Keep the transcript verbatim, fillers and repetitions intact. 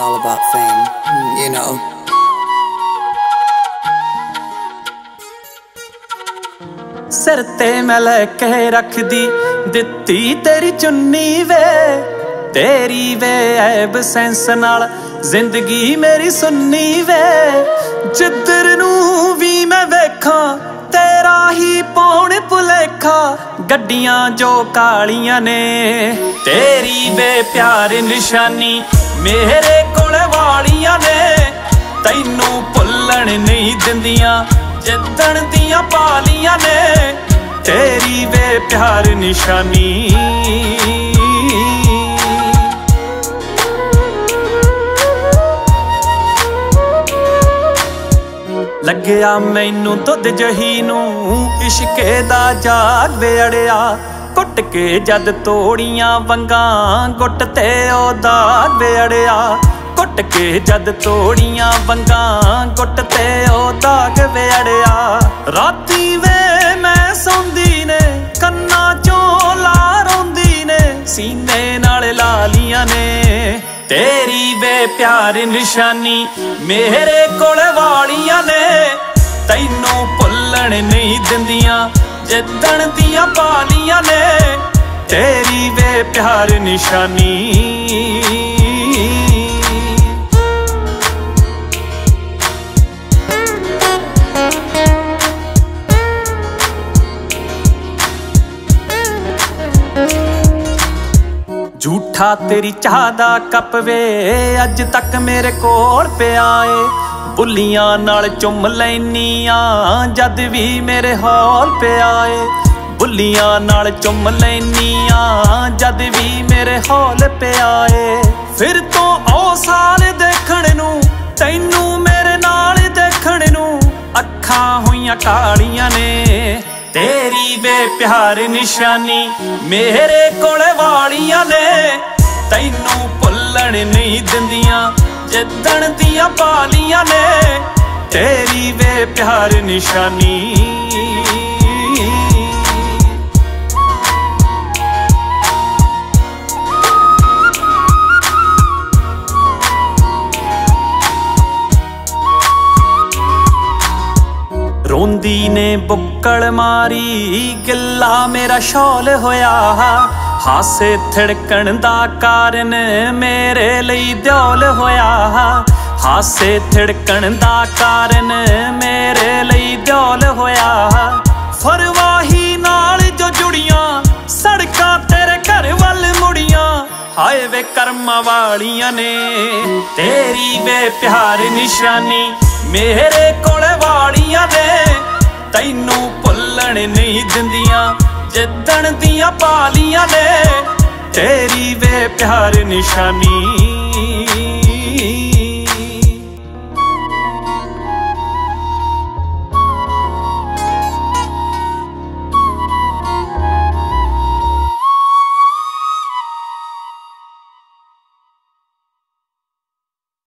all about fame, you know. सिर ते मैं लैके रखदी दित्ती तेरी चुन्नी वे, तेरी वे ऐब सेंस नाल जिंदगी मेरी सुन्नी वे। जिधर नू भी मैं वेखां तेरा ही पौण भुलेखा, गड्डियां जो कालियां ने तेरी वे प्यार निशानी मेरे कोल वालियां ने। तैनू भुल्लण नहीं दिंदियां जिद्दण दियां पालियां ने, तेरी वे प्यार निशानी। ਲੱਗਿਆ ਮੈਨੂੰ ਦੁੱਧ ਜਹੀ ਨੂੰ ਇਸ਼ਕੇ ਦਾ ਜਾਗ ਵੇ ਅੜਿਆ, ਕੁੱਟ ਕੇ ਜਦ ਤੋੜੀਆਂ ਵੰਗਾਂ ਗੁੱਟ ਤੇ ਉਹ ਦਾਗ ਵੇ ਅੜਿਆ। ਕੁੱਟ ਕੇ ਜਦ ਤੋੜੀਆਂ ਵੰਗਾਂ ਗੁੱਟ ਤੇ ਉਹ ਦਾਗ ਵੇ ਅੜਿਆ। ਰਾਤੀ ਵੇ ਮੈਂ ਸੌਂਦੀ ਨੇ ਕੰਨਾਂ ਚੋਂ ਲਾ ਰੋਂਦੀ ਨੇ, ਸੀਨੇ ਨਾਲ ਲਾਲੀਆਂ ਨੇ तेरी वे प्यार निशानी मेरे कोल वालियां ने। तैनू भुल्लण नहीं दिंदियां जिद्दण दियां पालियां ने, तेरी वे प्यार निशानी। झूठा तेरी चाह दा कप वे अज तक मेरे कोल पिया ए, बुलियां नाल चुम लैनियां जद भी मेरे हौल पिया ए। बुलियां नाल चुम लैनियां जद भी मेरे हौल पिया ए। फिर तो ओ साल देखण नू तैनू मेरे नाल देखण नू अखां होइयां कालियां ने, तेरी वे प्यार निशानी मेरे कोल वालियां ने। तैनू भुल्लण नहीं दिंदियां जिद्दण दियां पालियां ने, तेरी वे प्यार निशानी। रोंदी ने बुक्कड़ मारी गिला मेरा शौल होया, हासे थिड़कण दा कारण मेरे लई द्योल होया। हासे थिड़कण दा कारण मेरे लई द्योल होया। फरवाही नाल जो जुड़ियां सड़कां तेरे घर वल मुड़ियां, हाय वे कर्मा वालियां ने तेरी वे प्यार निशानी मेरे कोल वालियां ने। तैनू भुल्लण नहीं दिंदियां जिद्दण दियां पालियां ने, तेरी वे प्यार निशानी।